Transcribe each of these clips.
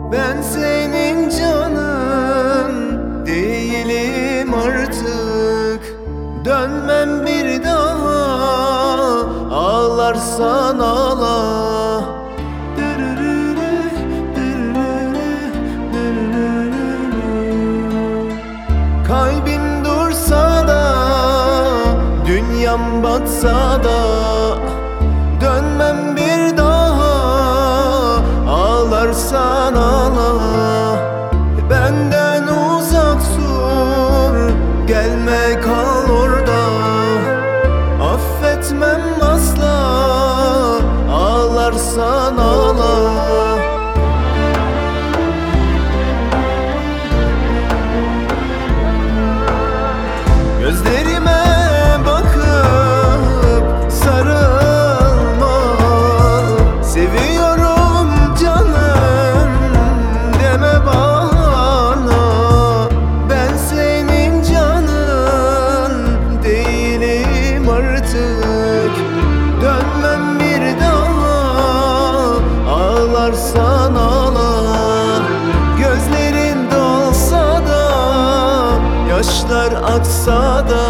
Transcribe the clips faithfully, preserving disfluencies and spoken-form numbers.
Ben senin canın değilim artık. Dönmem bir daha, ağlarsan ağla. Kalbim dursa da, dünyam batsa da, dönmem bir daha, ağlarsan ağla. Benden uzak dur, gelme kal orada. Affetmem asla, ağlarsan ağla. Gözlerime bakıp sarılma. Seviyorum canım deme bana. Ben senin canın değilim artık. Dönmem bir daha, ağlarsan ağla. Gözlerin dolsa da, yaşlar aksa da,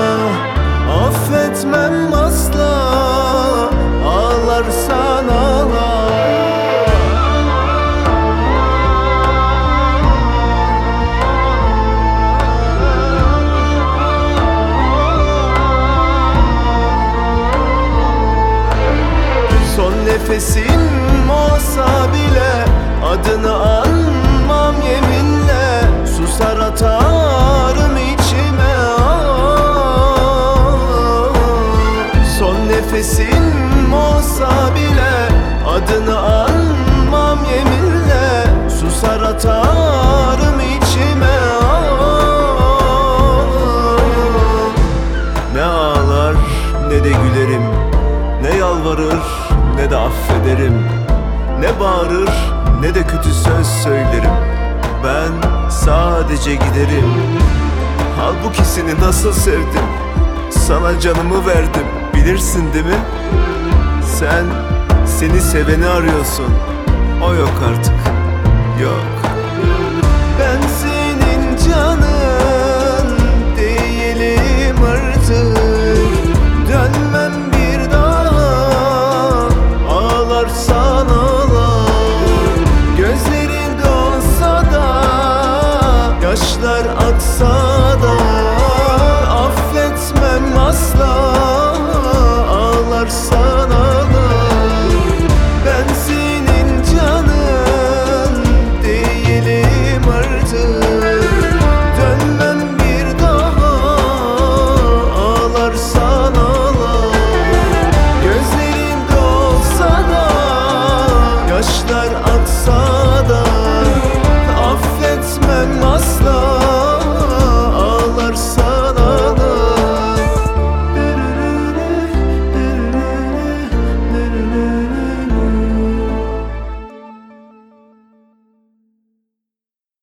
affetmem asla, ağlarsan ağla. Son nefesim olsa bile adını anmam yeminle. Susar atarım içime, ah. Son nefesim olsa bile adını anmam yeminle. Susar atarım içime, ah. Ne ağlar ne de gülerim, ne yalvarır ne de affederim, ne bağırır ne de kötü söz söylerim. Ben sadece giderim. Halbuki seni nasıl sevdim, sana canımı verdim, bilirsin değil mi? Sen seni seveni arıyorsun, o yok artık, yok. Ben